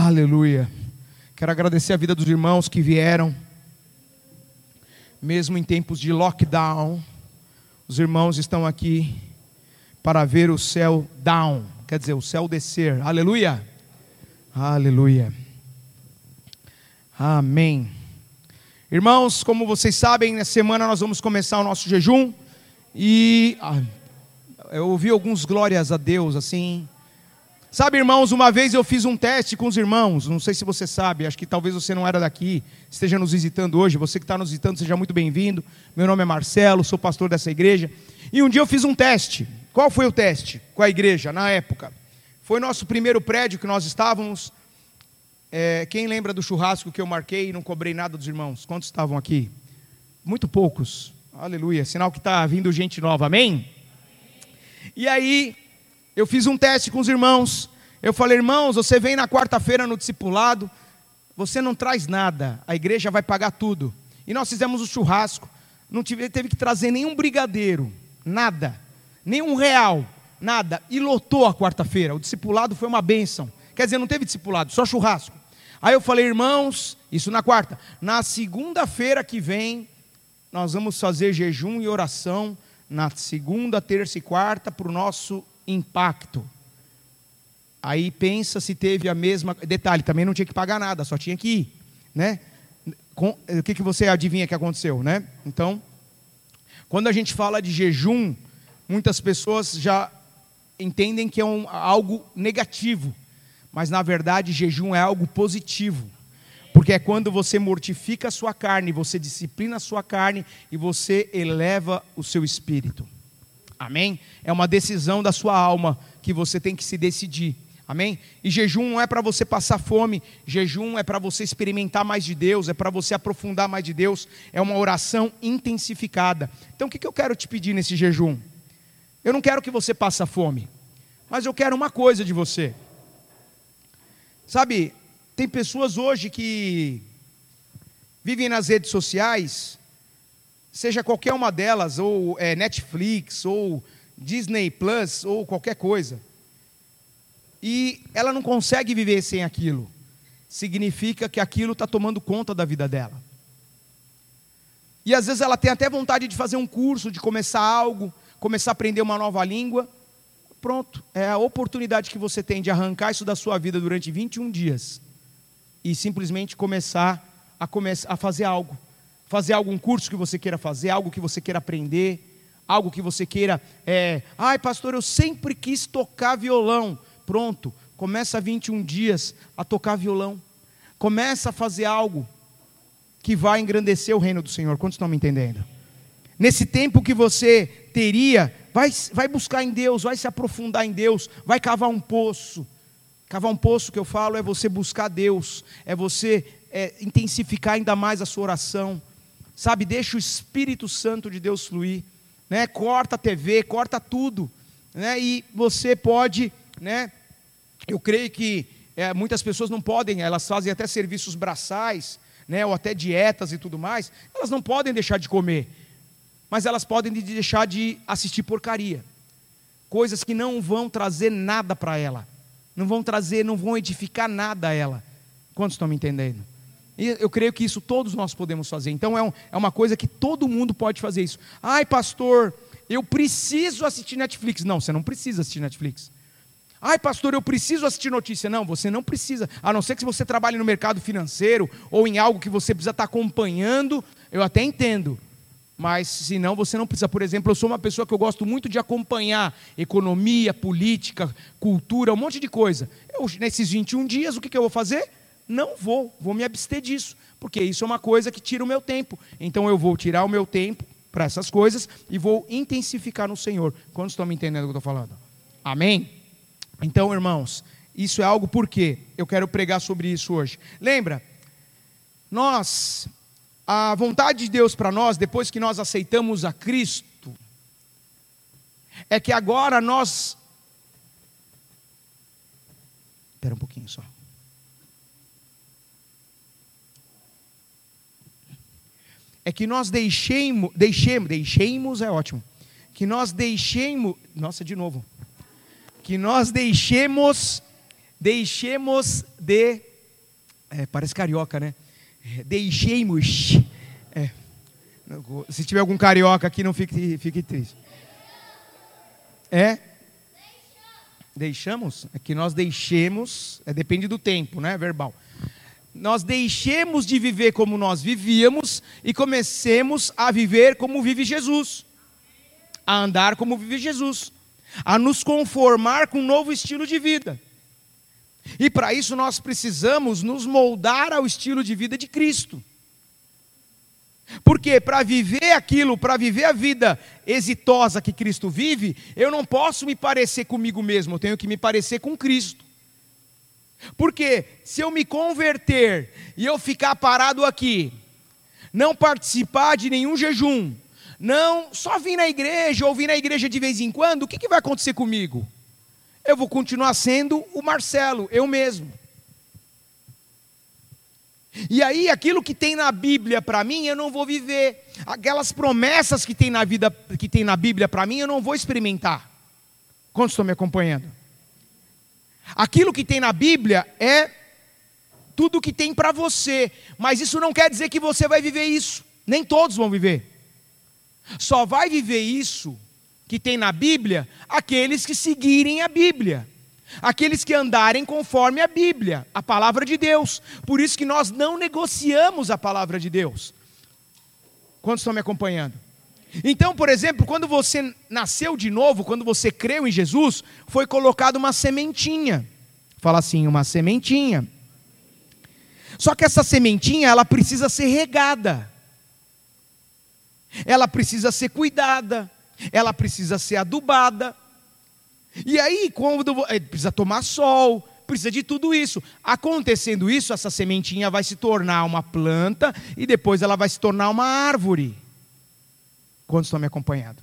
Aleluia. Quero agradecer a vida dos irmãos que vieram, mesmo em tempos de lockdown. Os irmãos estão aqui para ver o céu down, quer dizer, o céu descer. Aleluia. Aleluia. Amém. Irmãos, como vocês sabem, nessa semana nós vamos começar o nosso jejum. E eu ouvi alguns glórias a Deus assim. Sabe, irmãos, uma vez eu fiz um teste com os irmãos. Não sei se você sabe, acho que talvez você não era daqui, esteja nos visitando hoje. Você que está nos visitando, seja muito bem-vindo. Meu nome é Marcelo, sou pastor dessa igreja. E um dia eu fiz um teste. Qual foi o teste com a igreja na época? Foi nosso primeiro prédio que nós estávamos. Quem lembra do churrasco que eu marquei e não cobrei nada dos irmãos? Quantos estavam aqui? Muito poucos. Aleluia, sinal que está vindo gente nova, amém? E aí, eu fiz um teste com os irmãos. Eu falei, irmãos, você vem na quarta-feira no discipulado, você não traz nada, a igreja vai pagar tudo. E nós fizemos o churrasco, não teve que trazer nenhum brigadeiro, nada, nenhum real, nada. E lotou a quarta-feira, o discipulado foi uma bênção. Quer dizer, não teve discipulado, só churrasco. Aí eu falei, irmãos, isso na quarta. Na segunda-feira que vem, nós vamos fazer jejum e oração, na segunda, terça e quarta, para o nosso impacto. Aí pensa se teve a mesma. Detalhe, também não tinha que pagar nada, só tinha que ir, né? O que você adivinha que aconteceu, né? Então, quando a gente fala de jejum, muitas pessoas já entendem que é algo negativo, mas na verdade jejum é algo positivo, porque é quando você mortifica a sua carne, você disciplina a sua carne e você eleva o seu espírito. Amém? É uma decisão da sua alma que você tem que se decidir. Amém? E jejum não é para você passar fome, jejum é para você experimentar mais de Deus, é para você aprofundar mais de Deus, é uma oração intensificada. Então o que eu quero te pedir nesse jejum? Eu não quero que você passe fome, mas eu quero uma coisa de você. Sabe, tem pessoas hoje que vivem nas redes sociais, seja qualquer uma delas, ou Netflix, ou Disney Plus, ou qualquer coisa, e ela não consegue viver sem aquilo. Significa que aquilo está tomando conta da vida dela. E às vezes ela tem até vontade de fazer um curso, de começar algo, começar a aprender uma nova língua. Pronto, é a oportunidade que você tem de arrancar isso da sua vida durante 21 dias e simplesmente começar a fazer algo. Fazer algum curso que você queira fazer, algo que você queira aprender, algo que você queira. Ai, pastor, eu sempre quis tocar violão. Pronto, começa 21 dias a tocar violão. Começa a fazer algo que vai engrandecer o reino do Senhor. Quantos estão me entendendo? Nesse tempo que você teria, vai buscar em Deus, vai se aprofundar em Deus, vai cavar um poço. Cavar um poço que eu falo é você buscar Deus, é você intensificar ainda mais a sua oração. Sabe, deixa o Espírito Santo de Deus fluir, né? Corta a TV, corta tudo, né? E você pode, né? Eu creio que muitas pessoas não podem, elas fazem até serviços braçais, né? Ou até dietas e tudo mais, elas não podem deixar de comer, mas elas podem deixar de assistir porcaria, coisas que não vão trazer nada para ela, não vão edificar nada a ela. Quantos estão me entendendo? E eu creio que isso todos nós podemos fazer. Então é uma coisa que todo mundo pode fazer isso. Ai, pastor, eu preciso assistir Netflix. Não, você não precisa assistir Netflix. Ai, pastor, eu preciso assistir notícia. Não, você não precisa. A não ser que você trabalhe no mercado financeiro ou em algo que você precisa estar acompanhando, eu até entendo. Mas se não, você não precisa. Por exemplo, eu sou uma pessoa que eu gosto muito de acompanhar economia, política, cultura, um monte de coisa. Nesses 21 dias, o que eu vou fazer? Não vou me abster disso, porque isso é uma coisa que tira o meu tempo. Então eu vou tirar o meu tempo para essas coisas e vou intensificar no Senhor. Quantos estão me entendendo o que eu estou falando? Amém? Então, irmãos, isso é algo porque eu quero pregar sobre isso hoje. Lembra, a vontade de Deus para nós, depois que nós aceitamos a Cristo, é que agora nós... Espera um pouquinho só. É que nós deixemos é ótimo. Que nós deixemos, de novo. Que nós deixemos de Parece carioca, né? Deixemos. Se tiver algum carioca aqui, não fique triste. Deixamos? É que nós deixemos, depende do tempo, né? Verbal. Nós deixemos de viver como nós vivíamos e comecemos a viver como vive Jesus. A andar como vive Jesus. A nos conformar com um novo estilo de vida. E para isso nós precisamos nos moldar ao estilo de vida de Cristo. Porque para viver aquilo, para viver a vida exitosa que Cristo vive, eu não posso me parecer comigo mesmo, eu tenho que me parecer com Cristo. Porque se eu me converter e eu ficar parado aqui, não participar de nenhum jejum, não só vir na igreja ou vir na igreja de vez em quando, o que vai acontecer comigo? Eu vou continuar sendo o Marcelo, eu mesmo. E aí aquilo que tem na Bíblia para mim, eu não vou viver. Aquelas promessas que tem na Bíblia para mim, eu não vou experimentar. Quantos estão me acompanhando? Aquilo que tem na Bíblia é tudo que tem para você, mas isso não quer dizer que você vai viver isso. Nem todos vão viver. Só vai viver isso que tem na Bíblia aqueles que seguirem a Bíblia. Aqueles que andarem conforme a Bíblia, a palavra de Deus. Por isso que nós não negociamos a palavra de Deus. Quantos estão me acompanhando? Então, por exemplo, quando você nasceu de novo, quando você creu em Jesus, foi colocada uma sementinha. Fala assim, uma sementinha. Só que essa sementinha, ela precisa ser regada. Ela precisa ser cuidada. Ela precisa ser adubada. E aí, quando precisa tomar sol, precisa de tudo isso. Acontecendo isso, essa sementinha vai se tornar uma planta e depois ela vai se tornar uma árvore. Quantos estão me acompanhando?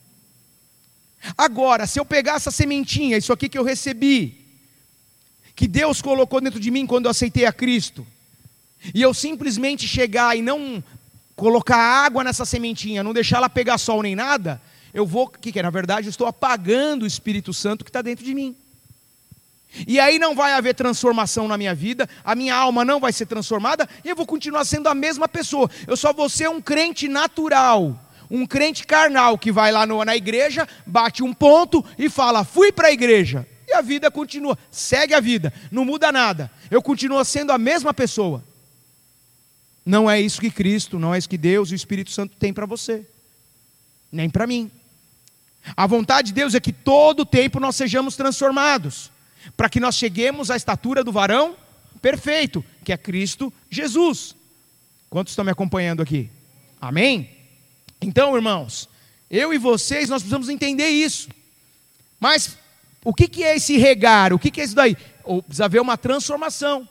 Agora, se eu pegar essa sementinha, isso aqui que eu recebi, que Deus colocou dentro de mim quando eu aceitei a Cristo, e eu simplesmente chegar e não colocar água nessa sementinha, não deixar ela pegar sol nem nada, eu vou, na verdade, eu estou apagando o Espírito Santo que está dentro de mim. E aí não vai haver transformação na minha vida, a minha alma não vai ser transformada, e eu vou continuar sendo a mesma pessoa. Eu só vou ser um crente natural, um crente carnal, que vai lá na igreja, bate um ponto e fala, fui para a igreja. E a vida continua, segue a vida, não muda nada. Eu continuo sendo a mesma pessoa. Não é isso que Cristo, não é isso que Deus e o Espírito Santo tem para você. Nem para mim. A vontade de Deus é que todo tempo nós sejamos transformados, para que nós cheguemos à estatura do varão perfeito, que é Cristo Jesus. Quantos estão me acompanhando aqui? Amém? Então, irmãos, eu e vocês, nós precisamos entender isso. Mas, o que é esse regar? O que é isso daí? Precisa haver uma transformação.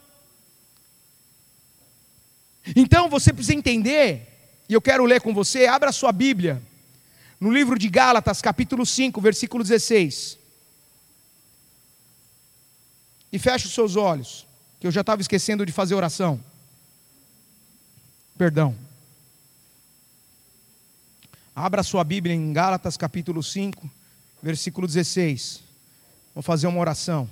Então, você precisa entender, e eu quero ler com você, abra a sua Bíblia, no livro de Gálatas, capítulo 5, versículo 16. E feche os seus olhos, que eu já estava esquecendo de fazer oração. Perdão. Abra a sua Bíblia em Gálatas capítulo 5, versículo 16. Vou fazer uma oração.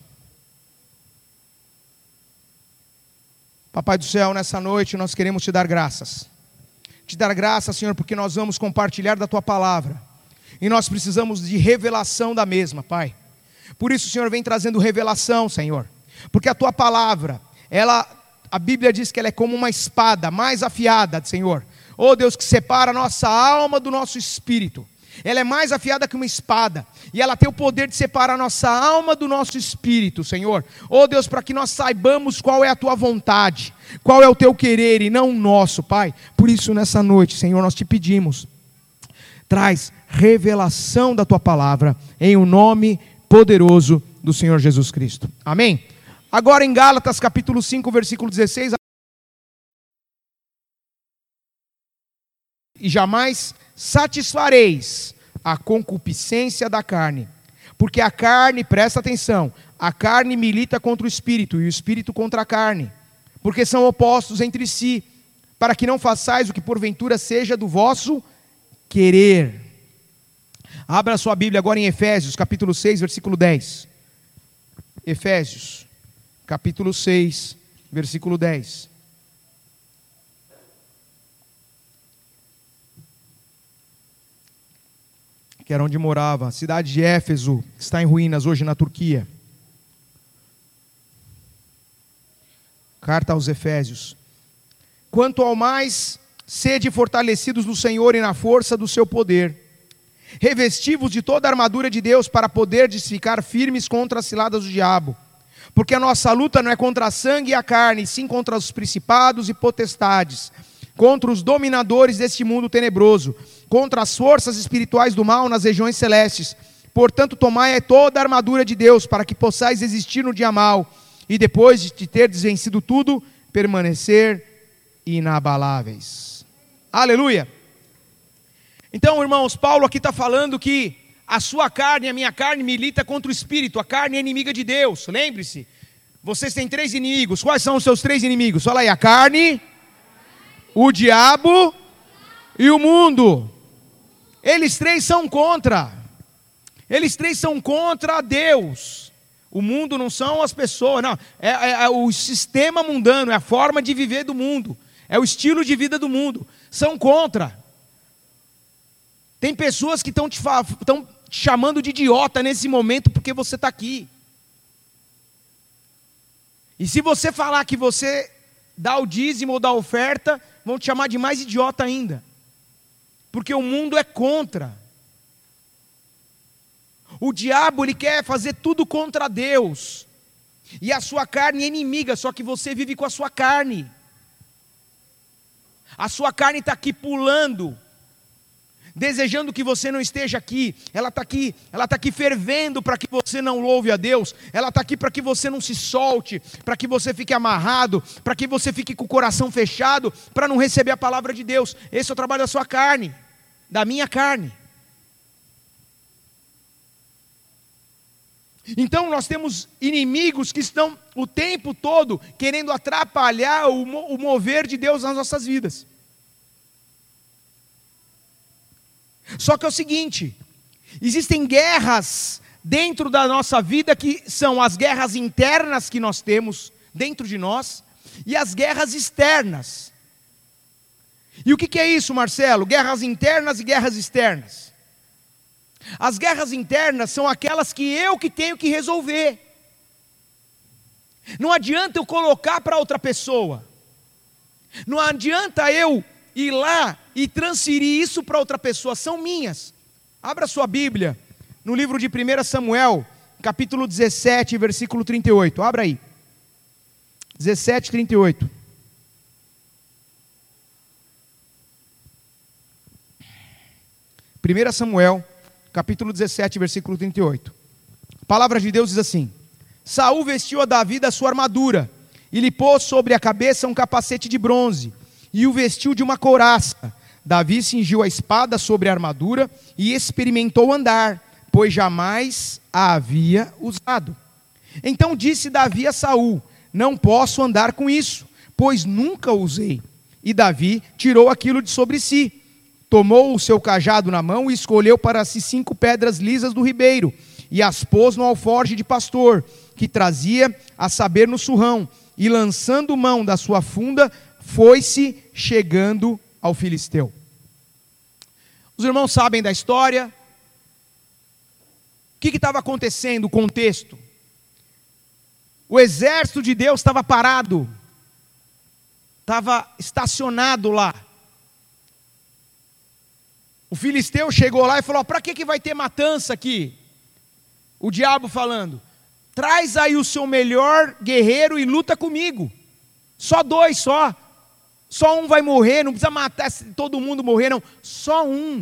Papai do céu, nessa noite nós queremos te dar graças. Te dar graças, Senhor, porque nós vamos compartilhar da tua palavra. E nós precisamos de revelação da mesma, Pai. Por isso, Senhor, vem trazendo revelação, Senhor. Porque a tua palavra, a Bíblia diz que ela é como uma espada mais afiada, Senhor. Oh Deus, que separa a nossa alma do nosso espírito. Ela é mais afiada que uma espada. E ela tem o poder de separar a nossa alma do nosso espírito, Senhor. Oh Deus, para que nós saibamos qual é a tua vontade, qual é o teu querer e não o nosso, Pai. Por isso, nessa noite, Senhor, nós te pedimos, traz revelação da tua palavra, em o nome poderoso do Senhor Jesus Cristo. Amém? Agora em Gálatas capítulo 5, versículo 16. E jamais satisfareis a concupiscência da carne, porque a carne, presta atenção, a carne milita contra o espírito, e o espírito contra a carne, porque são opostos entre si, para que não façais o que porventura seja do vosso querer. Abra a sua Bíblia agora em Efésios, capítulo 6, versículo 10. Efésios, capítulo 6, versículo 10. Que era onde morava, a cidade de Éfeso, que está em ruínas hoje na Turquia. Carta aos Efésios. Quanto ao mais, sede fortalecidos no Senhor e na força do seu poder. Revesti-vos de toda a armadura de Deus para poderdes ficar firmes contra as ciladas do diabo. Porque a nossa luta não é contra a sangue e a carne, sim contra os principados e potestades, contra os dominadores deste mundo tenebroso, contra as forças espirituais do mal nas regiões celestes. Portanto, tomai toda a armadura de Deus, para que possais resistir no dia mau, e depois de terdes vencido tudo, permanecer inabaláveis. Aleluia! Então, irmãos, Paulo aqui está falando que a sua carne, a minha carne, milita contra o espírito. A carne é inimiga de Deus, lembre-se. Vocês têm 3 inimigos. Quais são os seus 3 inimigos? Fala aí, a carne, o diabo e o mundo. Eles 3 são contra. Eles 3 são contra Deus. O mundo não são as pessoas, não. É o sistema mundano, é a forma de viver do mundo. É o estilo de vida do mundo. São contra. Tem pessoas que estão te chamando de idiota nesse momento porque você está aqui. E se você falar que você dá o dízimo ou dá a oferta, vão te chamar de mais idiota ainda. Porque o mundo é contra. O diabo, ele quer fazer tudo contra Deus. E a sua carne é inimiga, só que você vive com a sua carne. A sua carne está aqui pulando, desejando que você não esteja aqui. Ela está aqui fervendo para que você não louve a Deus. Ela está aqui para que você não se solte, para que você fique amarrado, para que você fique com o coração fechado, para não receber a palavra de Deus. Esse é o trabalho da sua carne, da minha carne. Então nós temos inimigos que estão o tempo todo querendo atrapalhar o mover de Deus nas nossas vidas. Só que é o seguinte, existem guerras dentro da nossa vida que são as guerras internas que nós temos dentro de nós e as guerras externas. E o que é isso, Marcelo? Guerras internas e guerras externas. As guerras internas são aquelas que eu que tenho que resolver. Não adianta eu colocar para outra pessoa. Não adianta eu ir lá e transferir isso para outra pessoa. São minhas. Abra sua Bíblia no livro de 1 Samuel, capítulo 17, versículo 38. Abra aí. 17, 38. Primeira Samuel, capítulo 17, versículo 38. A palavra de Deus diz assim: Saul vestiu a Davi da sua armadura, e lhe pôs sobre a cabeça um capacete de bronze, e o vestiu de uma couraça. Davi cingiu a espada sobre a armadura, e experimentou andar, pois jamais a havia usado. Então disse Davi a Saul: Não posso andar com isso, pois nunca o usei. E Davi tirou aquilo de sobre si. Tomou o seu cajado na mão e escolheu para si 5 pedras lisas do ribeiro, e as pôs no alforje de pastor, que trazia a saber no surrão, e lançando mão da sua funda, foi-se chegando ao filisteu. Os irmãos sabem da história. O que estava acontecendo, o contexto? O exército de Deus estava parado, estava estacionado lá. O filisteu chegou lá e falou: para que vai ter matança aqui? O diabo falando: traz aí o seu melhor guerreiro e luta comigo. Só 2 só. Só um vai morrer, não precisa matar todo mundo morrer, não. Só um.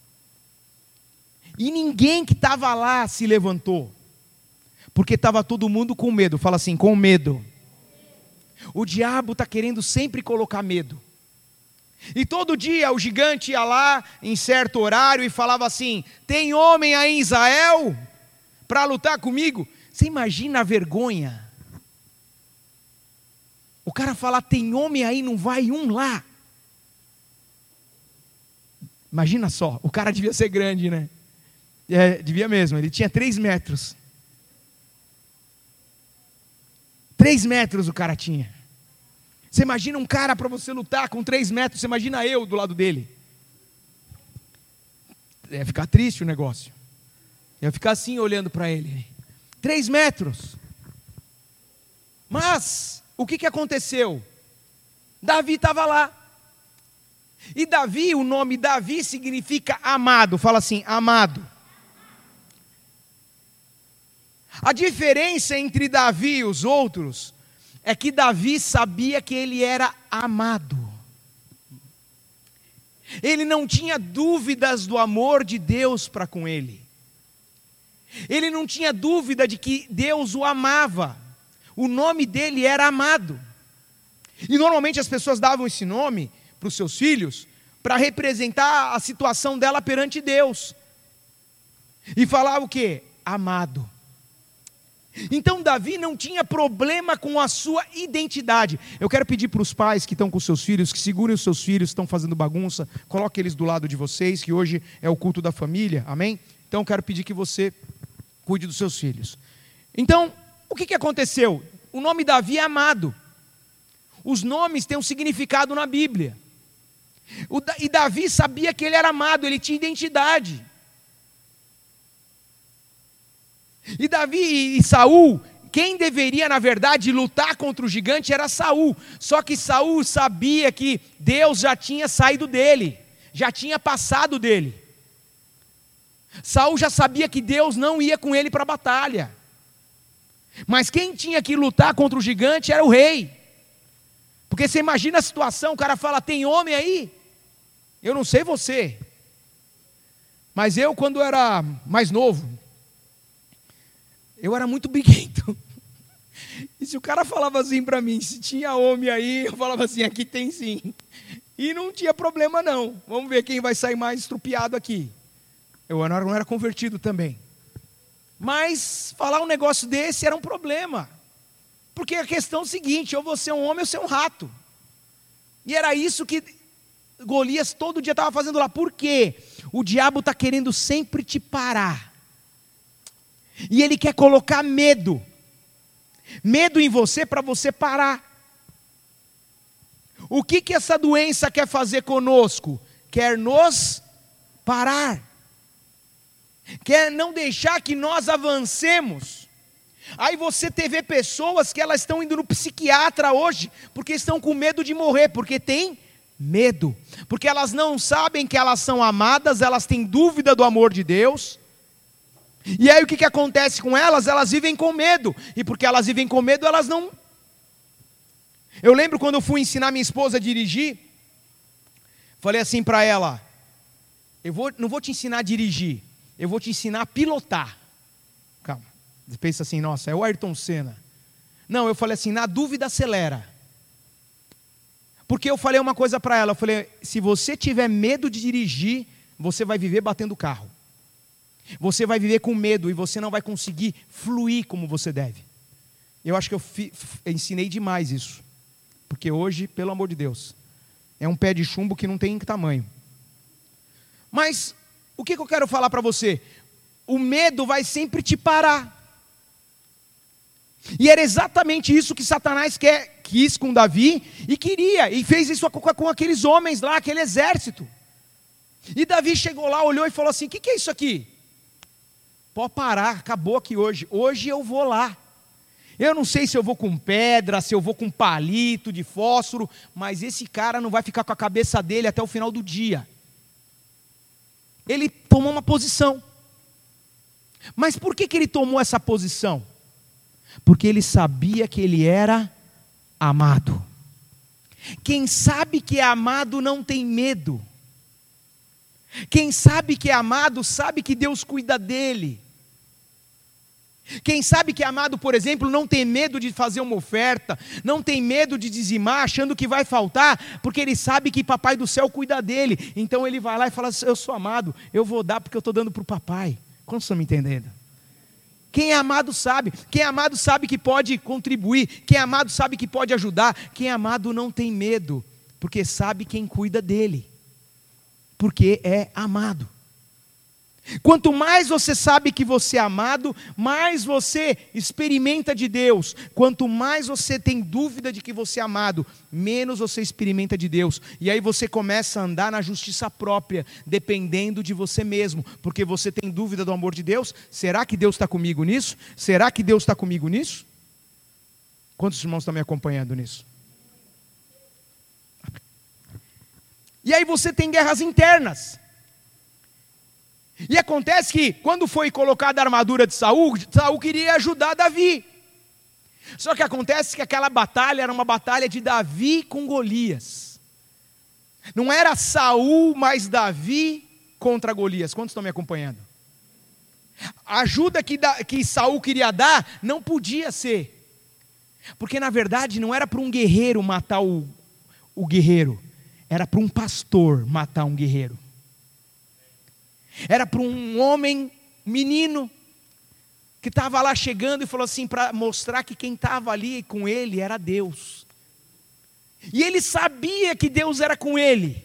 E ninguém que estava lá se levantou. Porque estava todo mundo com medo. Fala assim, com medo. O diabo está querendo sempre colocar medo. E todo dia o gigante ia lá em certo horário e falava assim: tem homem aí em Israel para lutar comigo? Você imagina a vergonha? O cara falar: tem homem aí, não vai um lá. Imagina só, o cara devia ser grande, né? Devia mesmo, ele tinha 3 metros. 3 metros o cara tinha. Você imagina um cara para você lutar com 3 metros, você imagina eu do lado dele. Ia ficar triste o negócio. Ia ficar assim olhando para ele. 3 metros. Mas, o que aconteceu? Davi estava lá. E Davi, o nome Davi significa amado. Fala assim, amado. A diferença entre Davi e os outros é que Davi sabia que ele era amado. Ele não tinha dúvidas do amor de Deus para com ele. Ele não tinha dúvida de que Deus o amava. O nome dele era amado. E normalmente as pessoas davam esse nome para os seus filhos para representar a situação dela perante Deus. E falava o quê? Amado. Então Davi não tinha problema com a sua identidade. Eu quero pedir para os pais que estão com seus filhos, que segurem os seus filhos, que estão fazendo bagunça, coloquem eles do lado de vocês, que hoje é o culto da família, amém? Então eu quero pedir que você cuide dos seus filhos. Então, o que aconteceu? O nome Davi é amado. Os nomes têm um significado na Bíblia. E Davi sabia que ele era amado, ele tinha identidade. E Davi e Saul, quem deveria na verdade lutar contra o gigante era Saul. Só que Saul sabia que Deus já tinha saído dele, já tinha passado dele. Saul já sabia que Deus não ia com ele para a batalha. Mas quem tinha que lutar contra o gigante era o rei. Porque você imagina a situação, o cara fala, tem homem aí? Eu não sei você, mas eu quando era mais novo, eu era muito briguento. E se o cara falava assim para mim, se tinha homem aí, eu falava assim, aqui tem sim. E não tinha problema não, vamos ver quem vai sair mais estrupiado aqui. Eu não era convertido também. Mas falar um negócio desse era um problema. Porque a questão é o seguinte, ou você é um homem ou você é um rato. E era isso que Golias todo dia estava fazendo lá. Por quê? O diabo está querendo sempre te parar. E ele quer colocar medo. Medo em você para você parar. O que essa doença quer fazer conosco? Quer nos parar. Quer não deixar que nós avancemos. Aí você vê pessoas que elas estão indo no psiquiatra hoje, porque estão com medo de morrer, porque tem medo. Porque elas não sabem que elas são amadas, elas têm dúvida do amor de Deus. E aí o que acontece com elas? Elas vivem com medo. E porque elas vivem com medo, elas não... Eu lembro quando eu fui ensinar minha esposa a dirigir, falei assim para ela, não vou te ensinar a dirigir, eu vou te ensinar a pilotar. Calma, você pensa assim, nossa, é o Ayrton Senna. Não, eu falei assim, na dúvida acelera. Porque eu falei uma coisa para ela, eu falei, se você tiver medo de dirigir, você vai viver batendo o carro. Você vai viver com medo e você não vai conseguir fluir como você deve. Eu acho que eu ensinei demais isso. Porque hoje, pelo amor de Deus, é um pé de chumbo que não tem tamanho. Mas, o que eu quero falar para você? O medo vai sempre te parar. E era exatamente isso que Satanás quis com Davi e queria. E fez isso com aqueles homens lá, aquele exército. E Davi chegou lá, olhou e falou assim, o que é isso aqui? Pode parar, acabou aqui hoje. Hoje eu vou lá. Eu não sei se eu vou com pedra, se eu vou com palito de fósforo, mas esse cara não vai ficar com a cabeça dele até o final do dia. Ele tomou uma posição. Mas por que ele tomou essa posição? Porque ele sabia que ele era amado. Quem sabe que é amado não tem medo. Quem sabe que é amado sabe que Deus cuida dele. Quem sabe que é amado, por exemplo, não tem medo de fazer uma oferta, não tem medo de dizimar, achando que vai faltar, porque ele sabe que papai do céu cuida dele. Então ele vai lá e fala, eu sou amado, eu vou dar porque eu estou dando para o papai. Quantos estão me entendendo? Quem é amado sabe que pode contribuir, quem é amado sabe que pode ajudar, quem é amado não tem medo, porque sabe quem cuida dele, porque é amado. Quanto mais você sabe que você é amado, mais você experimenta de Deus. Quanto mais você tem dúvida de que você é amado, menos você experimenta de Deus. E aí você começa a andar na justiça própria, dependendo de você mesmo, porque você tem dúvida do amor de Deus. Será que Deus está comigo nisso? Será que Deus está comigo nisso? Quantos irmãos estão me acompanhando nisso? E aí você tem guerras internas. E acontece que, quando foi colocada a armadura de Saul, Saul queria ajudar Davi. Só que acontece que aquela batalha era uma batalha de Davi com Golias. Não era Saul mais Davi contra Golias. Quantos estão me acompanhando? A ajuda que Saul queria dar não podia ser. Porque na verdade não era para um guerreiro matar o guerreiro. Era para um pastor matar um guerreiro. Era para um homem, menino, que estava lá chegando e falou assim, para mostrar que quem estava ali com ele era Deus. E ele sabia que Deus era com ele.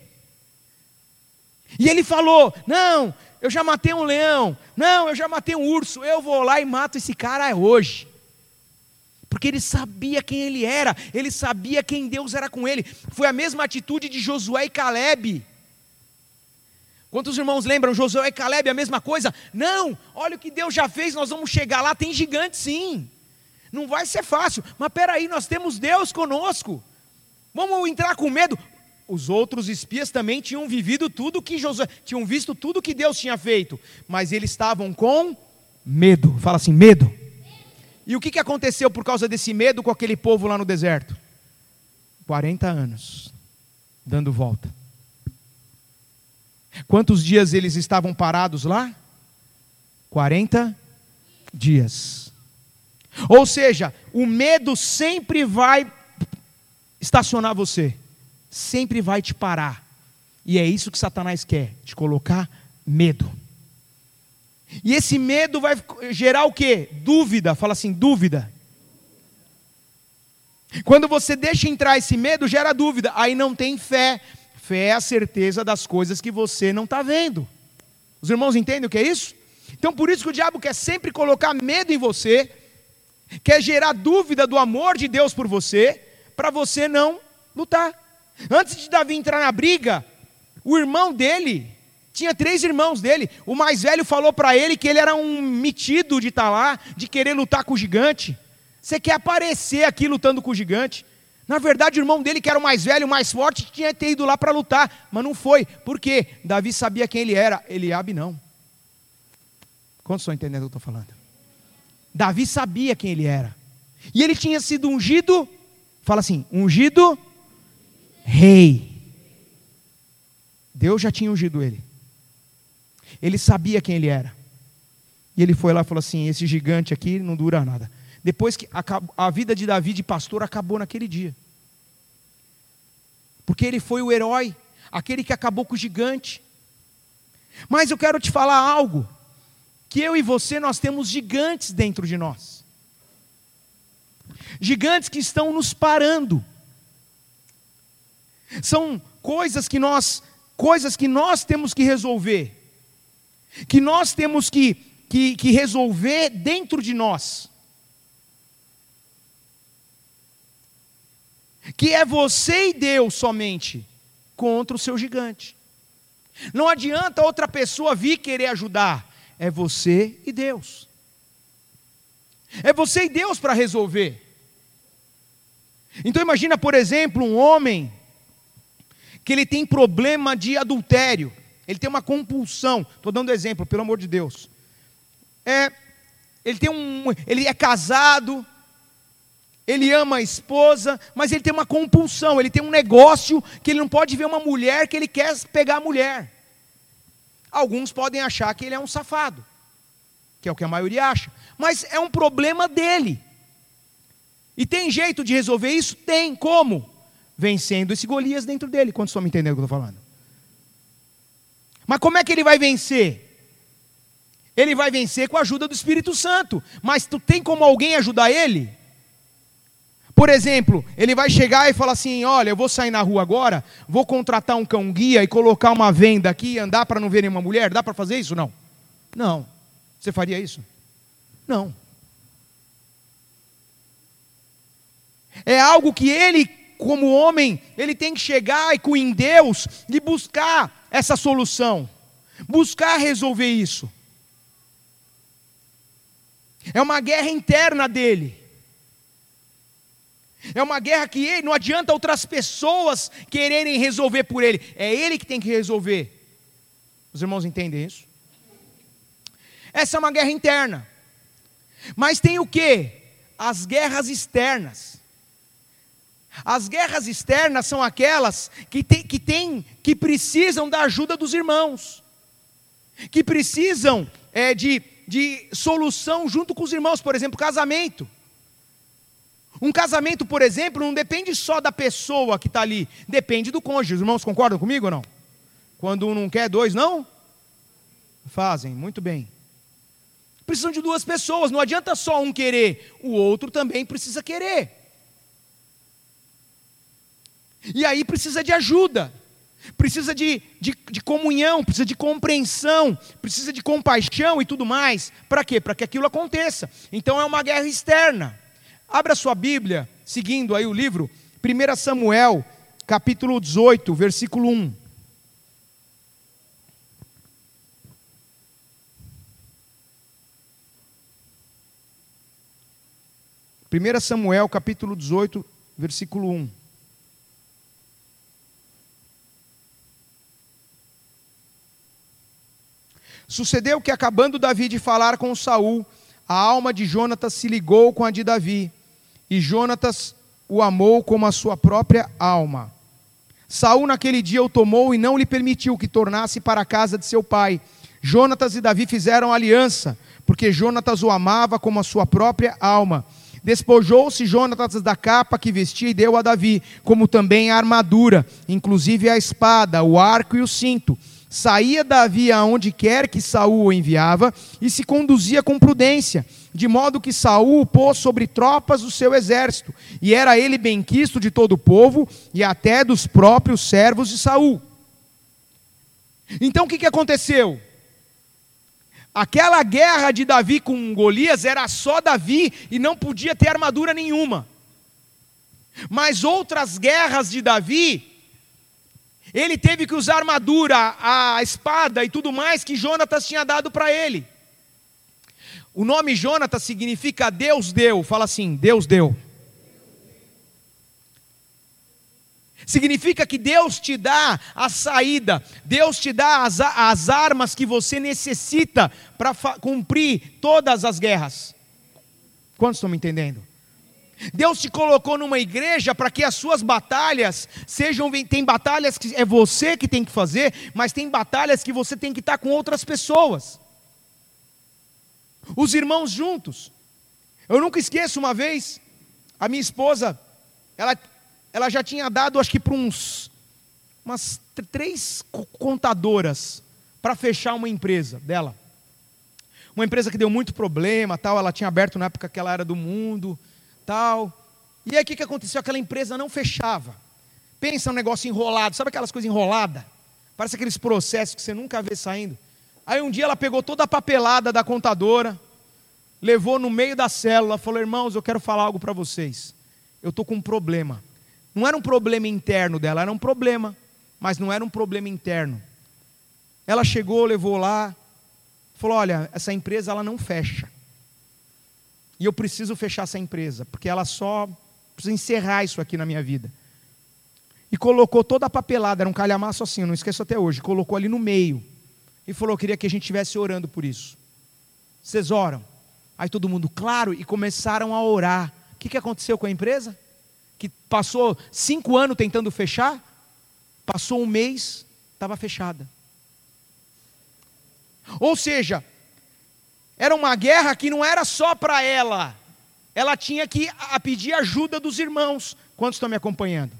E ele falou, não, eu já matei um leão, não, eu já matei um urso, eu vou lá e mato esse cara hoje. Porque ele sabia quem ele era, ele sabia quem Deus era com ele. Foi a mesma atitude de Josué e Calebe. Quantos irmãos lembram, Josué e Calebe, a mesma coisa? Não, olha o que Deus já fez, nós vamos chegar lá, tem gigante sim. Não vai ser fácil, mas peraí, nós temos Deus conosco. Vamos entrar com medo. Os outros espias também tinham vivido tudo que Josué, tinham visto tudo que Deus tinha feito. Mas eles estavam com medo, fala assim, medo. E o que aconteceu por causa desse medo com aquele povo lá no deserto? 40 anos, dando volta. Quantos dias eles estavam parados lá? 40 dias. Ou seja, o medo sempre vai estacionar você. Sempre vai te parar. E é isso que Satanás quer, te colocar medo. E esse medo vai gerar o quê? Dúvida, fala assim, dúvida. Quando você deixa entrar esse medo, gera dúvida, aí não tem fé. Fé é a certeza das coisas que você não está vendo. Os irmãos entendem o que é isso? Então por isso que o diabo quer sempre colocar medo em você, quer gerar dúvida do amor de Deus por você, para você não lutar. Antes de Davi entrar na briga, o irmão dele, tinha 3 irmãos dele, o mais velho falou para ele que ele era um metido de estar lá, de querer lutar com o gigante. Você quer aparecer aqui lutando com o gigante? Na verdade o irmão dele, que era o mais velho, o mais forte, tinha que ter ido lá para lutar, mas não foi. Por quê? Davi sabia quem ele era, Eliabe não. Quantos estão entendendo o que eu estou falando? Davi sabia quem ele era. E ele tinha sido ungido, fala assim, ungido rei. Deus já tinha ungido ele. Ele sabia quem ele era. E ele foi lá e falou assim, esse gigante aqui não dura nada. Depois que a vida de Davi de pastor acabou naquele dia. Porque ele foi o herói, aquele que acabou com o gigante. Mas eu quero te falar algo, que eu e você, nós temos gigantes dentro de nós. Gigantes que estão nos parando. São coisas que nós temos que resolver. Que nós temos que resolver dentro de nós. Que é você e Deus somente contra o seu gigante. Não adianta outra pessoa vir querer ajudar. É você e Deus. É você e Deus para resolver. Então imagina, por exemplo, um homem que ele tem problema de adultério. Ele tem uma compulsão. Estou dando exemplo, pelo amor de Deus. Ele é casado, ele ama a esposa, mas ele tem uma compulsão, ele tem um negócio que ele não pode ver uma mulher que ele quer pegar a mulher. Alguns podem achar que ele é um safado, que é o que a maioria acha, mas é um problema dele. E tem jeito de resolver isso? Tem. Como? Vencendo esse Golias dentro dele. Quantos estão me entendendo o que eu estou falando? Mas como é que ele vai vencer? Ele vai vencer com a ajuda do Espírito Santo. Mas tu tem como alguém ajudar ele? Por exemplo, ele vai chegar e falar assim, olha, eu vou sair na rua agora, vou contratar um cão guia e colocar uma venda aqui e andar para não ver nenhuma mulher. Dá para fazer isso? Não. Não. Você faria isso? Não. É algo que ele, como homem, ele tem que chegar e em Deus e buscar essa solução. Buscar resolver isso. É uma guerra interna dele. É uma guerra que ele, não adianta outras pessoas quererem resolver por ele. É ele que tem que resolver. Os irmãos entendem isso? Essa é uma guerra interna. Mas tem o quê? As guerras externas. As guerras externas são aquelas que precisam da ajuda dos irmãos. Que precisam de solução junto com os irmãos. Por exemplo, casamento. Um casamento, por exemplo, não depende só da pessoa que está ali. Depende do cônjuge. Os irmãos concordam comigo ou não? Quando um não quer, dois não? Fazem, muito bem. Precisam de duas pessoas. Não adianta só um querer. O outro também precisa querer. E aí precisa de ajuda. Precisa de comunhão, precisa de compreensão, precisa de compaixão e tudo mais. Para quê? Para que aquilo aconteça. Então é uma guerra externa. Abra sua Bíblia, seguindo aí o livro, 1 Samuel, capítulo 18, versículo 1. Primeira Samuel, capítulo 18, versículo 1. Sucedeu que, acabando Davi de falar com Saul, a alma de Jonatas se ligou com a de Davi, e Jonatas o amou como a sua própria alma. Saul naquele dia o tomou e não lhe permitiu que tornasse para a casa de seu pai. Jonatas e Davi fizeram aliança, porque Jonatas o amava como a sua própria alma. Despojou-se Jonatas da capa que vestia e deu a Davi, como também a armadura, inclusive a espada, o arco e o cinto. Saía Davi aonde quer que Saul o enviava e se conduzia com prudência, de modo que Saul o pôs sobre tropas do seu exército, e era ele benquisto de todo o povo e até dos próprios servos de Saul. Então o que aconteceu? Aquela guerra de Davi com Golias era só Davi e não podia ter armadura nenhuma. Mas outras guerras de Davi, ele teve que usar armadura, a espada e tudo mais que Jonatas tinha dado para ele. O nome Jonatas significa Deus deu. Fala assim, Deus deu. Significa que Deus te dá a saída, Deus te dá as armas que você necessita para cumprir todas as guerras. Quantos estão me entendendo? Deus te colocou numa igreja para que as suas batalhas tem batalhas que é você que tem que fazer, mas tem batalhas que você tem que estar com outras pessoas. Os irmãos juntos. Eu nunca esqueço uma vez, a minha esposa, ela já tinha dado, acho que para umas 3 contadoras para fechar uma empresa dela. Uma empresa que deu muito problema, tal, ela tinha aberto na época que ela era do Mundo, tal. E aí o que aconteceu? Aquela empresa não fechava. Pensa um negócio enrolado, sabe aquelas coisas enroladas? Parece aqueles processos que você nunca vê saindo. Aí um dia ela pegou toda a papelada da contadora, levou no meio da célula, falou: irmãos, eu quero falar algo para vocês. Eu estou com um problema. Não era um problema interno dela, era um problema, mas não era um problema interno. Ela chegou, levou lá, falou: olha, essa empresa ela não fecha. E eu preciso fechar essa empresa, porque ela só precisa encerrar isso aqui na minha vida. E colocou toda a papelada, era um calhamaço assim, eu não esqueço até hoje, colocou ali no meio. E falou: eu queria que a gente estivesse orando por isso. Vocês oram? Aí todo mundo, claro, e começaram a orar. O que aconteceu com a empresa? Que passou 5 anos tentando fechar, passou 1 mês, estava fechada. Ou seja, era uma guerra que não era só para ela tinha que pedir ajuda dos irmãos. Quantos estão me acompanhando?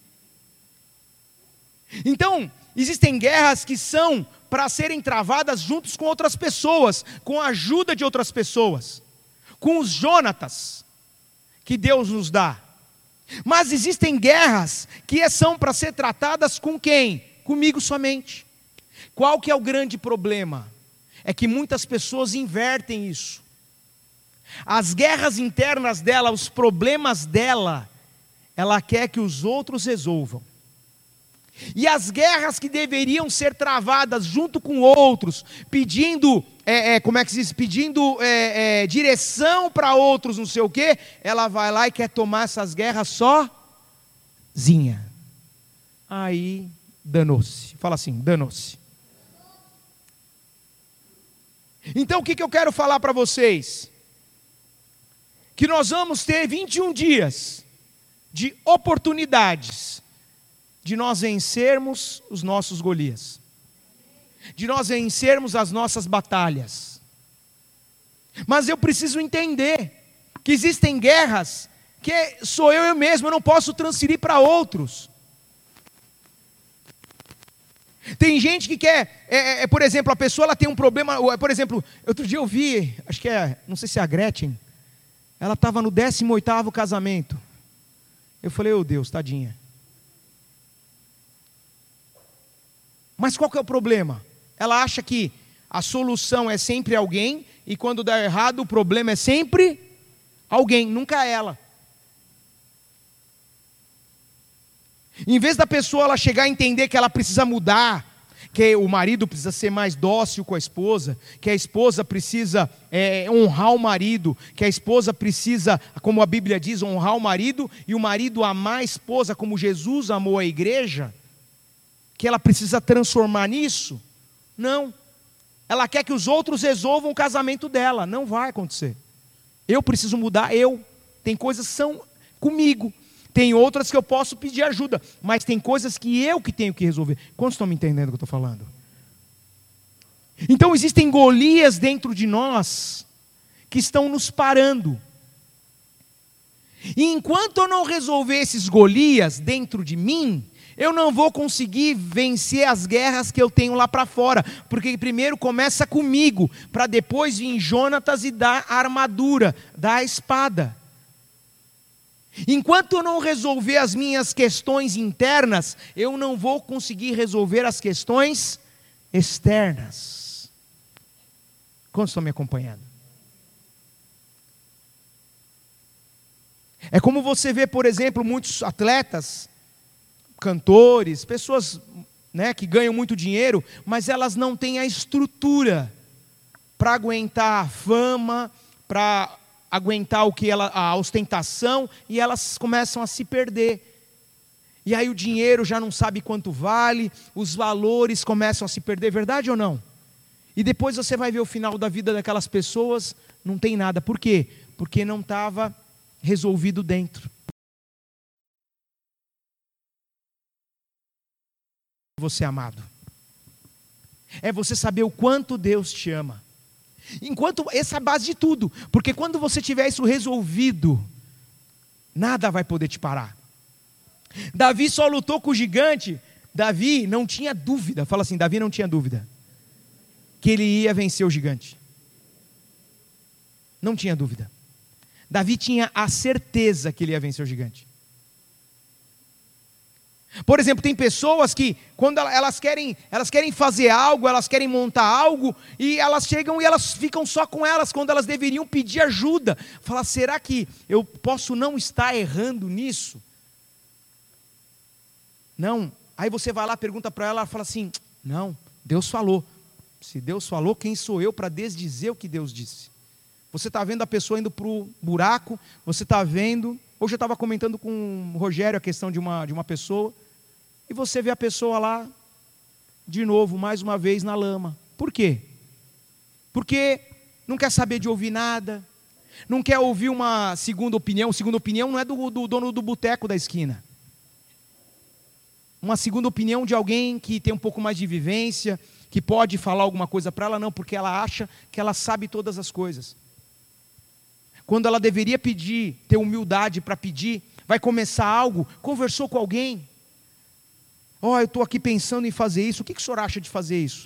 Então, existem guerras que são para serem travadas juntos com outras pessoas, com a ajuda de outras pessoas, com os Jonatas que Deus nos dá. Mas existem guerras que são para ser tratadas com quem? Comigo somente. Qual que é o grande problema? é que muitas pessoas invertem isso. As guerras internas dela, os problemas dela, ela quer que os outros resolvam. E as guerras que deveriam ser travadas junto com outros, pedindo, como é que se diz? Pedindo direção para outros, não sei o quê, ela vai lá e quer tomar essas guerras sozinha. Aí, danou-se. Fala assim, danou-se. Então o que eu quero falar para vocês? Que nós vamos ter 21 dias de oportunidades de nós vencermos os nossos Golias, de nós vencermos as nossas batalhas. Mas eu preciso entender que existem guerras que sou eu mesmo, eu não posso transferir para outros. Tem gente que quer, por exemplo, a pessoa ela tem um problema, por exemplo, outro dia eu vi, acho que não sei se é a Gretchen, ela estava no 18º casamento. Eu falei, oh Deus, tadinha. Mas qual que é o problema? Ela acha que a solução é sempre alguém, e quando dá errado o problema é sempre alguém, nunca ela. Em vez da pessoa ela chegar a entender que ela precisa mudar, que o marido precisa ser mais dócil com a esposa, que a esposa precisa honrar o marido, que a esposa precisa, como a Bíblia diz, honrar o marido, e o marido amar a esposa como Jesus amou a igreja, que ela precisa transformar nisso. Não. Ela quer que os outros resolvam o casamento dela. Não vai acontecer. Eu preciso mudar, Tem coisas que são comigo. Tem outras que eu posso pedir ajuda. Mas tem coisas que eu que tenho que resolver. Quantos estão me entendendo o que eu estou falando? Então existem Golias dentro de nós que estão nos parando. E enquanto eu não resolver esses Golias dentro de mim, eu não vou conseguir vencer as guerras que eu tenho lá para fora, porque primeiro começa comigo, para depois vir Jonatas e dar a armadura, dar a espada. Enquanto eu não resolver as minhas questões internas, eu não vou conseguir resolver as questões externas. Quantos estão me acompanhando? É como você vê, por exemplo, muitos atletas, cantores, pessoas, que ganham muito dinheiro, mas elas não têm a estrutura para aguentar a fama, para aguentar a ostentação, e elas começam a se perder. E aí o dinheiro já não sabe quanto vale, os valores começam a se perder, verdade ou não? E depois você vai ver o final da vida daquelas pessoas, não tem nada. Por quê? Porque não estava resolvido dentro. Você amado, é você saber o quanto Deus te ama. Essa é a base de tudo, porque quando você tiver isso resolvido, nada vai poder te parar. Davi só lutou com o gigante. Davi não tinha dúvida, fala assim, Davi não tinha dúvida que ele ia vencer o gigante. Não tinha dúvida. Davi tinha a certeza que ele ia vencer o gigante. Por exemplo, tem pessoas que, quando elas querem fazer algo, elas querem montar algo, e elas chegam e elas ficam só com elas, quando elas deveriam pedir ajuda. Falar, será que eu posso não estar errando nisso? Não. Aí você vai lá, pergunta para ela, ela fala assim, não, Deus falou. Se Deus falou, quem sou eu para desdizer o que Deus disse? Você está vendo a pessoa indo para o buraco, você está vendo... Hoje eu estava comentando com o Rogério a questão de uma pessoa, e você vê a pessoa lá, de novo, mais uma vez na lama. Por quê? Porque não quer saber de ouvir nada, não quer ouvir uma segunda opinião. Segunda opinião não é do dono do boteco da esquina. Uma segunda opinião de alguém que tem um pouco mais de vivência, que pode falar alguma coisa para ela, não, porque ela acha que ela sabe todas as coisas. Quando ela deveria pedir, ter humildade para pedir, vai começar algo, conversou com alguém. Eu estou aqui pensando em fazer isso, o que o senhor acha de fazer isso?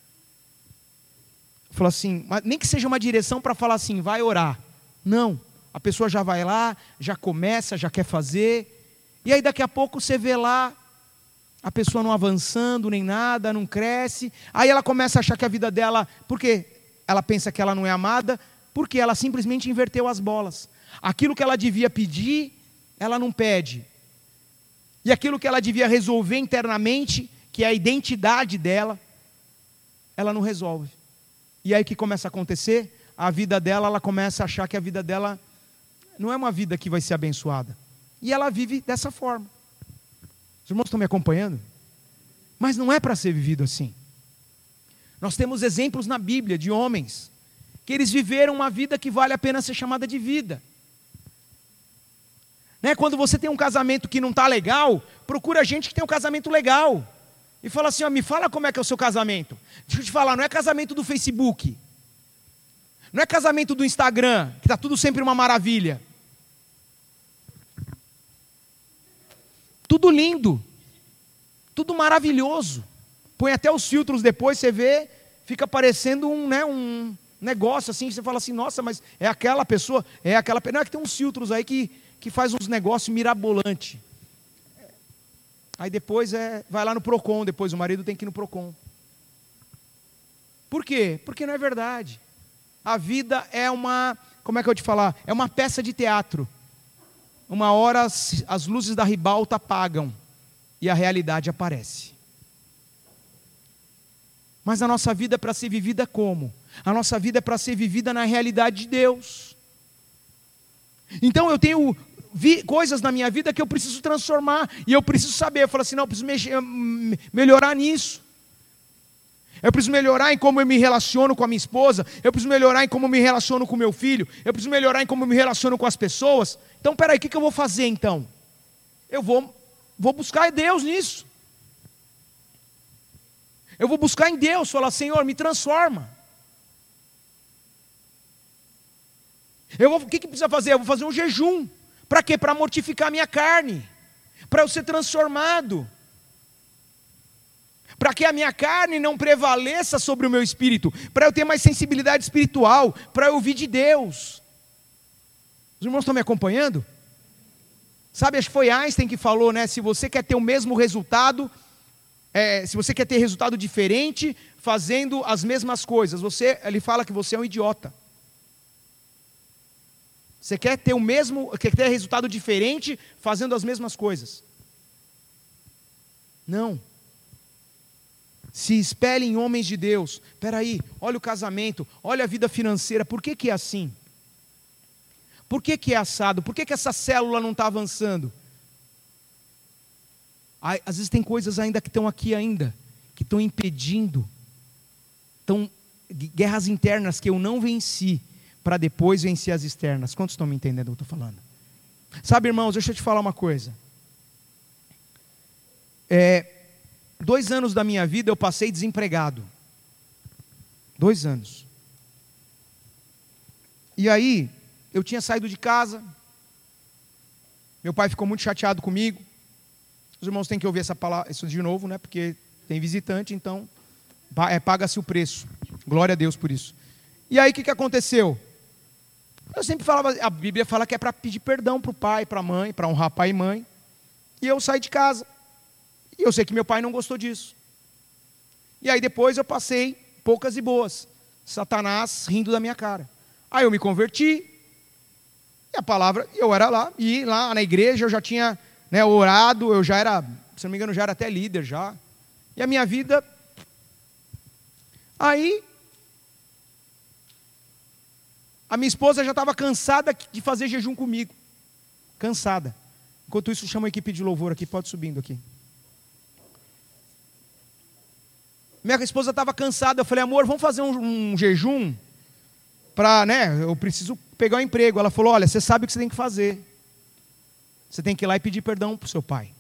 Fala assim, nem que seja uma direção para falar assim, vai orar. Não, a pessoa já vai lá, já começa, já quer fazer, e aí daqui a pouco você vê lá, A pessoa não avançando nem nada, não cresce. Aí ela começa a achar que a vida dela... Por quê? Ela pensa que ela não é amada, porque ela simplesmente inverteu as bolas. Aquilo que ela devia pedir, ela não pede. E aquilo que ela devia resolver internamente, que é a identidade dela, ela não resolve. E aí o que começa a acontecer? A vida dela, ela começa a achar que a vida dela não é uma vida que vai ser abençoada. E ela vive dessa forma. Os irmãos estão me acompanhando? Mas não é para ser vivido assim. Nós temos exemplos na Bíblia de homens que eles viveram uma vida que vale a pena ser chamada de vida. Né? Quando você tem um casamento que não está legal, procura gente que tem um casamento legal. E fala assim, ó, me fala como é que é o seu casamento. Deixa eu te falar, não é casamento do Facebook. Não é casamento do Instagram, que está tudo sempre uma maravilha. Tudo lindo. Tudo maravilhoso. Põe até os filtros depois, você vê, fica parecendo um negócio assim, você fala assim, nossa, mas é aquela pessoa, não é que tem uns filtros aí que faz uns negócios mirabolantes. Aí depois vai lá no Procon, depois o marido tem que ir no Procon. Por quê? Porque não é verdade. A vida é como é que eu vou te falar? É uma peça de teatro. Uma hora as luzes da ribalta apagam e a realidade aparece. Mas a nossa vida é para ser vivida como? A nossa vida é para ser vivida na realidade de Deus. Então eu tenho coisas na minha vida que eu preciso transformar. E eu preciso saber. Eu falo assim, não, eu preciso melhorar nisso. Eu preciso melhorar em como eu me relaciono com a minha esposa. Eu preciso melhorar em como eu me relaciono com o meu filho. Eu preciso melhorar em como eu me relaciono com as pessoas. Então, peraí, o que eu vou fazer então? Eu vou buscar Deus nisso. Eu vou buscar em Deus, falar, Senhor, me transforma. O que precisa fazer? Eu vou fazer um jejum. Para quê? Para mortificar a minha carne. Para eu ser transformado. Para que a minha carne não prevaleça sobre o meu espírito. Para eu ter mais sensibilidade espiritual. Para eu ouvir de Deus. Os irmãos estão me acompanhando? Sabe, acho que foi Einstein que falou, né? Se você quer ter o mesmo resultado, se você quer ter resultado diferente, fazendo as mesmas coisas, ele fala que você é um idiota. Você quer ter resultado diferente, fazendo as mesmas coisas. Não. Se espelhe em homens de Deus. Espera aí, olha o casamento, olha a vida financeira. Por que é assim? Por que é assado? Por que essa célula não está avançando? Às vezes tem coisas ainda que estão aqui ainda, que estão impedindo. Guerras internas que eu não venci, para depois vencer as externas. Quantos estão me entendendo o que eu estou falando? Sabe, irmãos, deixa eu te falar uma coisa. 2 anos da minha vida eu passei desempregado. 2 anos. E aí, eu tinha saído de casa. Meu pai ficou muito chateado comigo. Os irmãos têm que ouvir isso de novo, né? Porque tem visitante, então paga-se o preço. Glória a Deus por isso. E aí o que aconteceu? Eu sempre falava, a Bíblia fala que é para pedir perdão para o pai, para a mãe, para honrar pai e mãe. E eu saí de casa. E eu sei que meu pai não gostou disso. E aí depois eu passei poucas e boas. Satanás rindo da minha cara. Aí eu me converti. E a palavra, eu era lá. E lá na igreja eu já tinha orado. Eu já era, se não me engano, já era até líder já. E a minha vida... Aí... A minha esposa já estava cansada de fazer jejum comigo. Cansada. Enquanto isso, chama a equipe de louvor aqui. Pode subindo aqui. Minha esposa estava cansada. Eu falei, amor, vamos fazer um jejum para, eu preciso pegar um emprego. Ela falou, olha, você sabe o que você tem que fazer. Você tem que ir lá e pedir perdão para o seu pai.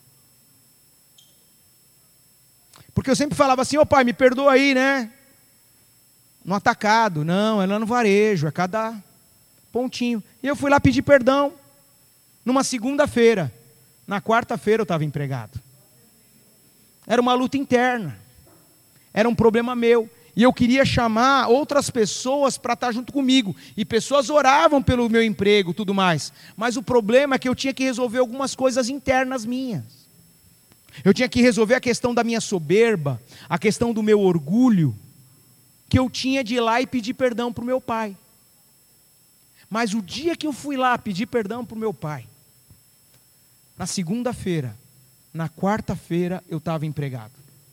Porque eu sempre falava assim, pai, me perdoa aí, no atacado. Não, é lá no varejo, é cada pontinho. E eu fui lá pedir perdão. Numa segunda-feira. Na quarta-feira eu estava empregado. Era uma luta interna. Era um problema meu. E eu queria chamar outras pessoas para estar junto comigo. E pessoas oravam pelo meu emprego, tudo mais. Mas o problema é que eu tinha que resolver algumas coisas internas minhas. Eu tinha que resolver a questão da minha soberba, a questão do meu orgulho, que eu tinha de ir lá e pedir perdão para o meu pai. Mas o dia que eu fui lá pedir perdão para o meu pai, na segunda-feira, na quarta-feira eu estava empregado.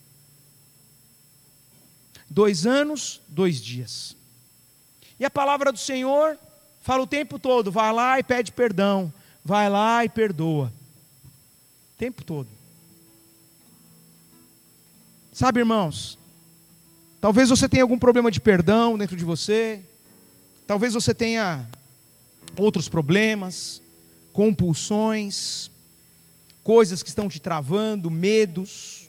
2 anos, 2 dias. E a palavra do Senhor fala o tempo todo, vai lá e pede perdão, vai lá e perdoa. O tempo todo. Sabe, irmãos, talvez você tenha algum problema de perdão dentro de você, talvez você tenha outros problemas, compulsões, coisas que estão te travando, medos.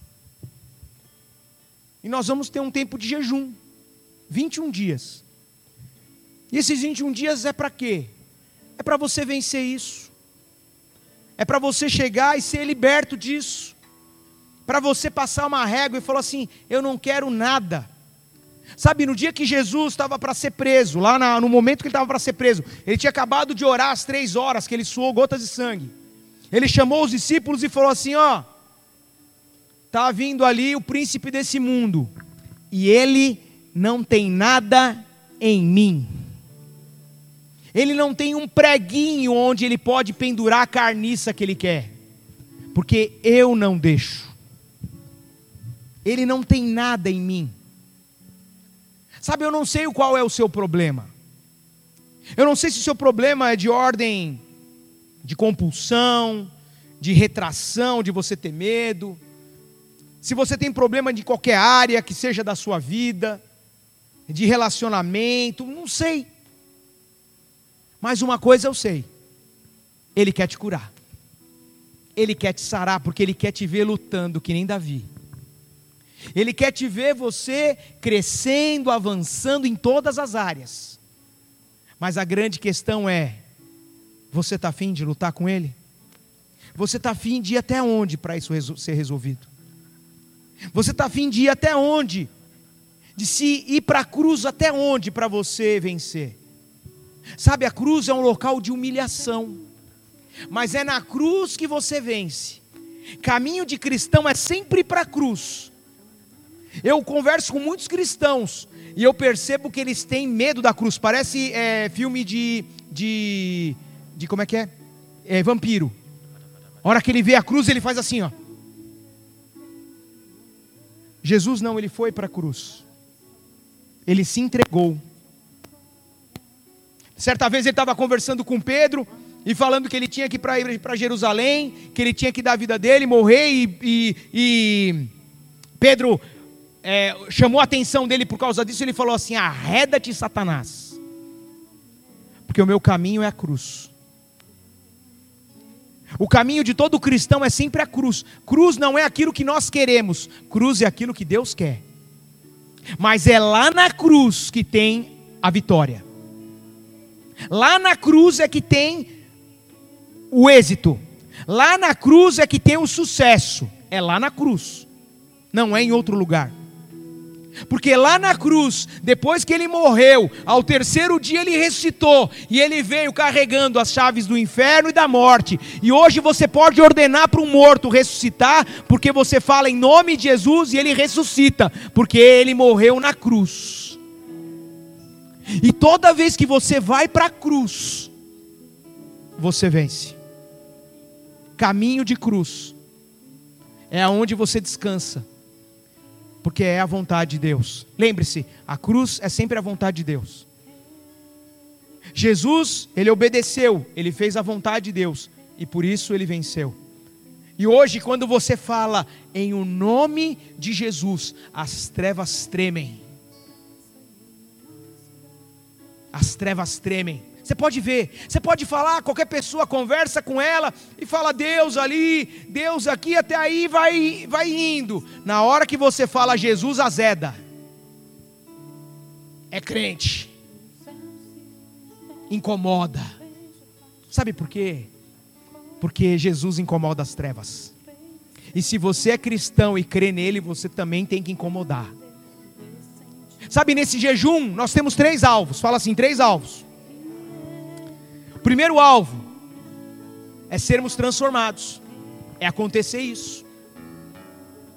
E nós vamos ter um tempo de jejum, 21 dias. E esses 21 dias é para quê? É para você vencer isso. É para você chegar e ser liberto disso. Para você passar uma régua e falar assim, eu não quero nada. Sabe, no dia que Jesus estava para ser preso, lá no momento que ele estava para ser preso, ele tinha acabado de orar às 3 horas, que ele suou gotas de sangue. Ele chamou os discípulos e falou assim, ó, está vindo ali o príncipe desse mundo, e ele não tem nada em mim. Ele não tem um preguinho onde ele pode pendurar a carniça que ele quer, porque eu não deixo. Ele não tem nada em mim. Sabe, eu não sei qual é o seu problema. Eu não sei se o seu problema é de ordem de compulsão, de retração, de você ter medo. Se você tem problema de qualquer área que seja da sua vida, de relacionamento, não sei. Mas uma coisa eu sei. Ele quer te curar. Ele quer te sarar, porque Ele quer te ver lutando que nem Davi. Ele quer te ver você crescendo, avançando em todas as áreas. Mas a grande questão é, você está afim de lutar com Ele? Você está afim de ir até onde para isso ser resolvido? Você está afim de ir até onde? De se ir para a cruz até onde para você vencer? Sabe, a cruz é um local de humilhação. Mas é na cruz que você vence. Caminho de cristão é sempre para a cruz. Eu converso com muitos cristãos e eu percebo que eles têm medo da cruz. Parece filme de como é que é? Vampiro. A hora que ele vê a cruz, ele faz assim, ó. Jesus não, ele foi para a cruz. Ele se entregou. Certa vez ele estava conversando com Pedro e falando que ele tinha que ir para Jerusalém, que ele tinha que dar a vida dele, morrer, e Pedro chamou a atenção dele por causa disso. Ele falou assim, arreda-te, Satanás, porque o meu caminho é a cruz. O caminho de todo cristão é sempre a cruz. Cruz não é aquilo que nós queremos, cruz é aquilo que Deus quer. Mas é lá na cruz que tem a vitória. Lá na cruz é que tem o êxito. Lá na cruz é que tem o sucesso. É lá na cruz, não é em outro lugar. Porque lá na cruz, depois que ele morreu, ao 3º dia ele ressuscitou, e ele veio carregando as chaves do inferno e da morte. E hoje você pode ordenar para um morto ressuscitar, porque você fala em nome de Jesus e ele ressuscita, porque ele morreu na cruz. E toda vez que você vai para a cruz, você vence. Caminho de cruz é aonde você descansa, porque é a vontade de Deus. Lembre-se, a cruz é sempre a vontade de Deus. Jesus, ele obedeceu, ele fez a vontade de Deus, e por isso ele venceu. E hoje, quando você fala em o nome de Jesus, as trevas tremem. As trevas tremem. Você pode ver, você pode falar, qualquer pessoa conversa com ela e fala Deus ali, Deus aqui, até aí vai indo. Na hora que você fala Jesus, azeda. É crente. Incomoda. Sabe por quê? Porque Jesus incomoda as trevas. E se você é cristão e crê nele, você também tem que incomodar. Sabe, nesse jejum, nós temos 3 alvos. Fala assim, 3 alvos. O primeiro alvo é sermos transformados. É acontecer isso.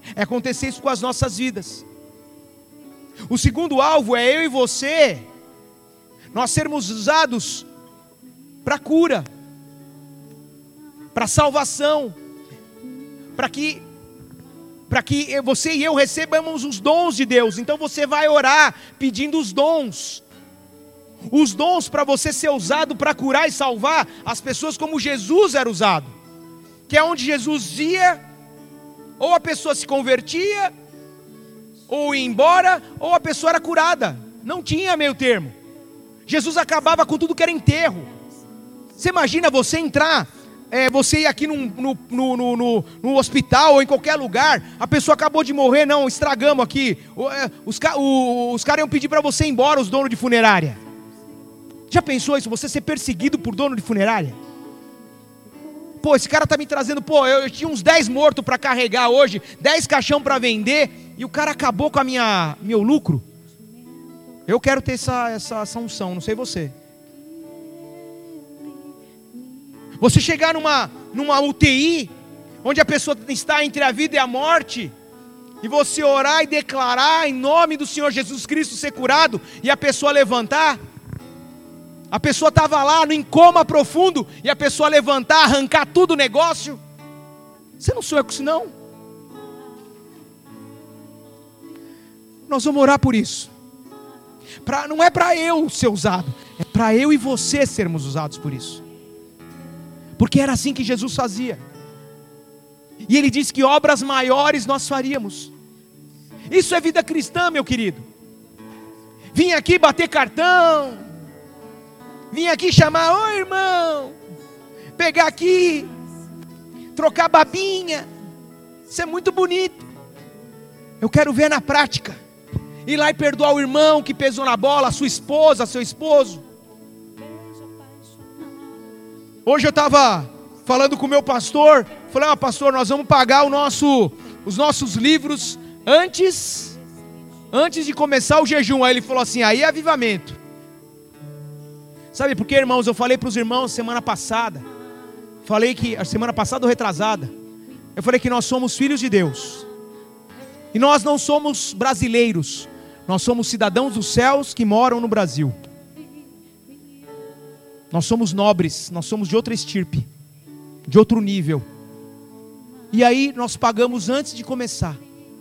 é acontecer isso com as nossas vidas. O segundo alvo é eu e você, nós sermos usados para cura, para salvação, para que você e eu recebamos os dons de Deus. Então você vai orar pedindo os dons para você ser usado para curar e salvar as pessoas como Jesus era usado, que é onde Jesus ia, ou a pessoa se convertia, ou ia embora, ou a pessoa era curada, não tinha meio termo. Jesus acabava com tudo que era enterro. Você imagina você entrar, você ir aqui no hospital ou em qualquer lugar, a pessoa acabou de morrer, não, estragamos aqui, os caras iam pedir para você ir embora, os donos de funerária. Já pensou isso, você ser perseguido por dono de funerária? Pô, esse cara tá me trazendo, eu tinha uns 10 mortos para carregar hoje, 10 caixão para vender, e o cara acabou com meu lucro. Eu quero ter essa unção, não sei você. Você chegar numa UTI, onde a pessoa está entre a vida e a morte, e você orar e declarar em nome do Senhor Jesus Cristo ser curado, e a pessoa levantar. A pessoa estava lá em coma profundo, e a pessoa levantar, arrancar tudo o negócio. Você não sonha com isso não? Nós vamos orar por isso. Não é para eu ser usado, é para eu e você sermos usados por isso. Porque era assim que Jesus fazia. E Ele disse que obras maiores nós faríamos. Isso é vida cristã, meu querido. Vim aqui bater cartão, vim aqui chamar, ô irmão, pegar aqui, trocar babinha. Isso é muito bonito. Eu quero ver na prática. Ir lá e perdoar o irmão que pesou na bola, a sua esposa, seu esposo. Hoje eu estava falando com o meu pastor, falei, pastor, nós vamos pagar os nossos livros antes de começar o jejum. Aí ele falou assim, aí é avivamento. Sabe por quê, irmãos? Eu falei para os irmãos semana passada, a semana passada ou retrasada, eu falei que nós somos filhos de Deus. E nós não somos brasileiros, nós somos cidadãos dos céus que moram no Brasil. Nós somos nobres, nós somos de outra estirpe, de outro nível. E aí nós pagamos antes de começar.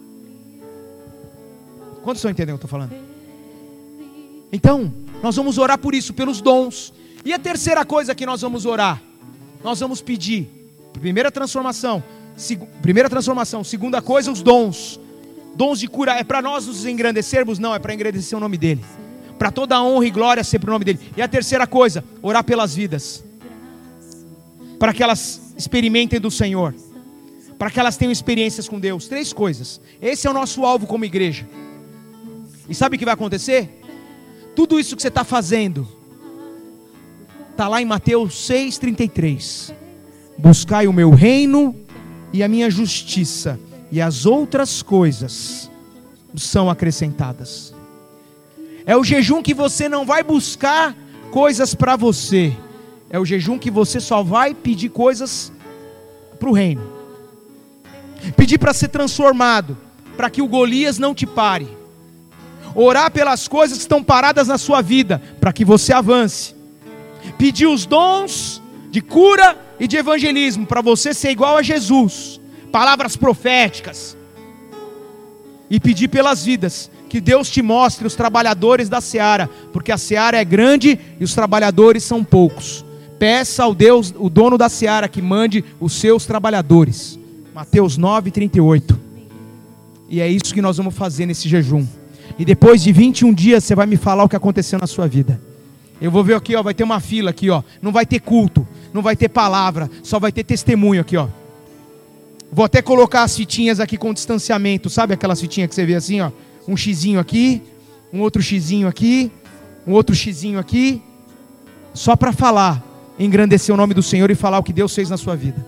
Quantos estão entendendo o que eu estou falando? Então, nós vamos orar por isso, pelos dons. E a terceira coisa que nós vamos orar, nós vamos pedir, primeira transformação, segunda coisa, os dons. Dons de cura, é para nós nos engrandecermos? Não, é para engrandecer o nome dEle. Para toda a honra e glória ser para o nome dEle. E a terceira coisa, orar pelas vidas. Para que elas experimentem do Senhor. Para que elas tenham experiências com Deus. 3 coisas. Esse é o nosso alvo como igreja. E sabe o que vai acontecer? Tudo isso que você está fazendo está lá em Mateus 6,33. Buscai o meu reino e a minha justiça, e as outras coisas são acrescentadas. É o jejum que você não vai buscar coisas para você. É o jejum que você só vai pedir coisas para o reino. Pedir para ser transformado, para que o Golias não te pare. Orar pelas coisas que estão paradas na sua vida, para que você avance. Pedir os dons de cura e de evangelismo, para você ser igual a Jesus. Palavras proféticas. E pedir pelas vidas, que Deus te mostre os trabalhadores da seara, porque a seara é grande e os trabalhadores são poucos. Peça ao Deus, o dono da seara, que mande os seus trabalhadores. Mateus 9,38. E é isso que nós vamos fazer nesse jejum. E depois de 21 dias você vai me falar o que aconteceu na sua vida. Eu vou ver aqui, vai ter uma fila aqui, não vai ter culto, não vai ter palavra, só vai ter testemunho aqui, Vou até colocar as fitinhas aqui com distanciamento, sabe aquelas fitinhas que você vê assim, um xizinho aqui, um outro xizinho aqui, um outro xizinho aqui, só para falar, engrandecer o nome do Senhor e falar o que Deus fez na sua vida.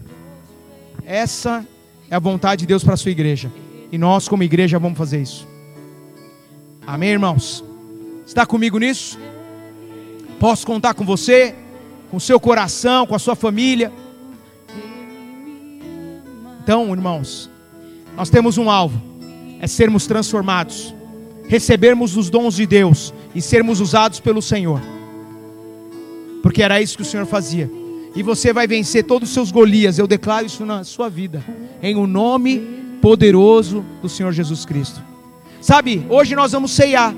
Essa é a vontade de Deus para a sua igreja, e nós como igreja vamos fazer isso. Amém, irmãos? Está comigo nisso? Posso contar com você, com o seu coração, com a sua família? Então, irmãos, Nós temos um alvo, é sermos transformados, recebermos os dons de Deus e sermos usados pelo Senhor, porque era isso que o Senhor fazia. E você vai vencer todos os seus Golias, eu declaro isso na sua vida, em o nome poderoso do Senhor Jesus Cristo. Sabe, hoje nós vamos ceiar.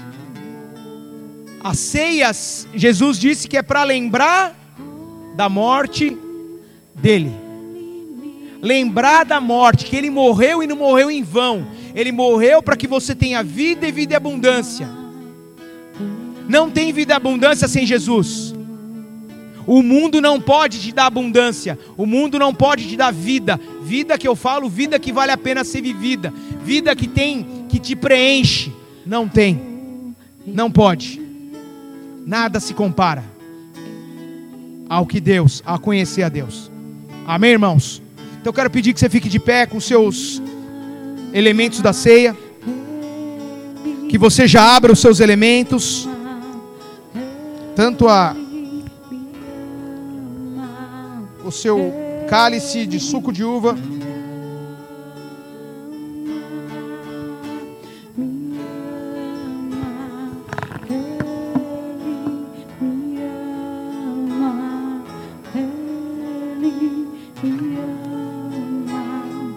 As ceias, Jesus disse que é para lembrar da morte dele. Lembrar da morte, que ele morreu e não morreu em vão. Ele morreu para que você tenha vida e vida e abundância. Não tem vida e abundância sem Jesus. O mundo não pode te dar abundância. O mundo não pode te dar vida. Vida que eu falo, vida que vale a pena ser vivida. Vida que tem, que te preenche. Não tem. Não pode. Nada se compara ao que Deus, a conhecer a Deus. Amém, irmãos? Então eu quero pedir que você fique de pé com os seus elementos da ceia. Que você já abra os seus elementos. Tanto o seu cálice de suco de uva,